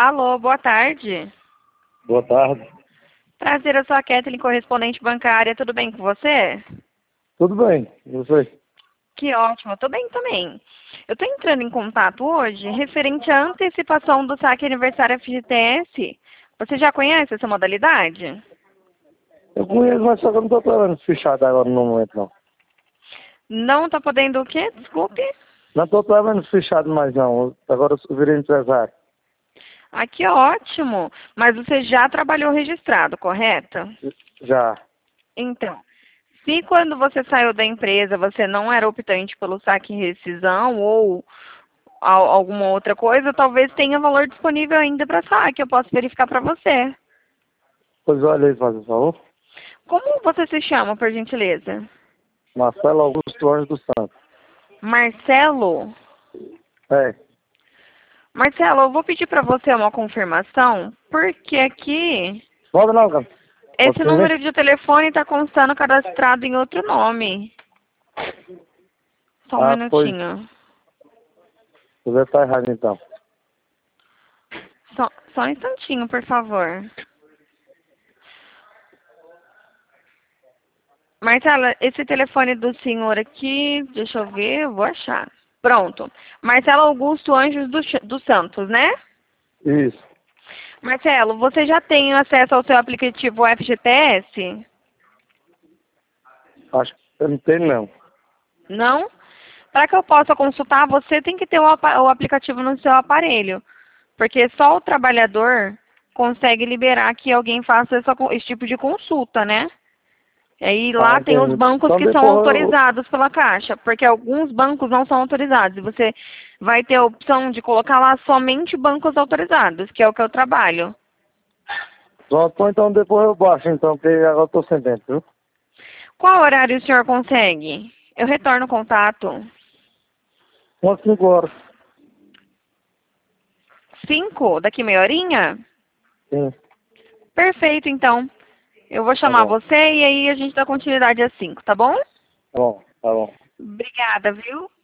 Alô, boa tarde. Boa tarde. Prazer, eu sou a Kathleen, correspondente bancária. Tudo bem com você? Tudo bem, e você? Que ótimo, eu tô bem também. Eu tô entrando em contato hoje referente à antecipação do saque aniversário FGTS. Você já conhece essa modalidade? Eu conheço, mas só que eu não estou trabalhando fechado agora no momento, não. Não tá podendo o quê? Desculpe. Não estou trabalhando fechado mais, não. Agora eu virei empresário. Ah, que ótimo. Mas você já trabalhou registrado, correto? Já. Então, se quando você saiu da empresa você não era optante pelo saque e rescisão ou alguma outra coisa, talvez tenha valor disponível ainda para saque. Eu posso verificar para você. Pois olha aí, faz o favor. Como você se chama, por gentileza? Marcelo Augusto Anjos dos Santos. Marcelo? É. Marcelo, eu vou pedir para você uma confirmação, porque aqui Logo não, cara. esse Você vem? número de telefone está constando cadastrado em outro nome. Só um Ah, pois. minutinho. Você está errado, então. Só um instantinho, por favor. Marcela, esse telefone do senhor aqui, deixa eu ver, eu vou achar. Pronto. Marcelo Augusto Anjos dos Santos, né? Isso. Marcelo, você já tem acesso ao seu aplicativo FGTS? Acho que eu não tenho, não. Não? Para que eu possa consultar, você tem que ter o aplicativo no seu aparelho. Porque só o trabalhador consegue liberar que alguém faça esse tipo de consulta, né? E aí Ah, lá tem os entendi. bancos Então que são depois eu... autorizados pela Caixa, porque alguns bancos não são autorizados. E você vai ter a opção de colocar lá somente bancos autorizados, que é o que eu trabalho. Pronto, então depois eu baixo, então, porque agora eu estou sem tempo, viu? Qual horário o senhor consegue? Eu retorno o contato. Umas 5 horas. 5? Daqui meia horinha? Sim. Perfeito, então. Eu vou Tá chamar bom. você e aí a gente dá continuidade às 5, tá bom? Tá bom, tá bom. Obrigada, viu?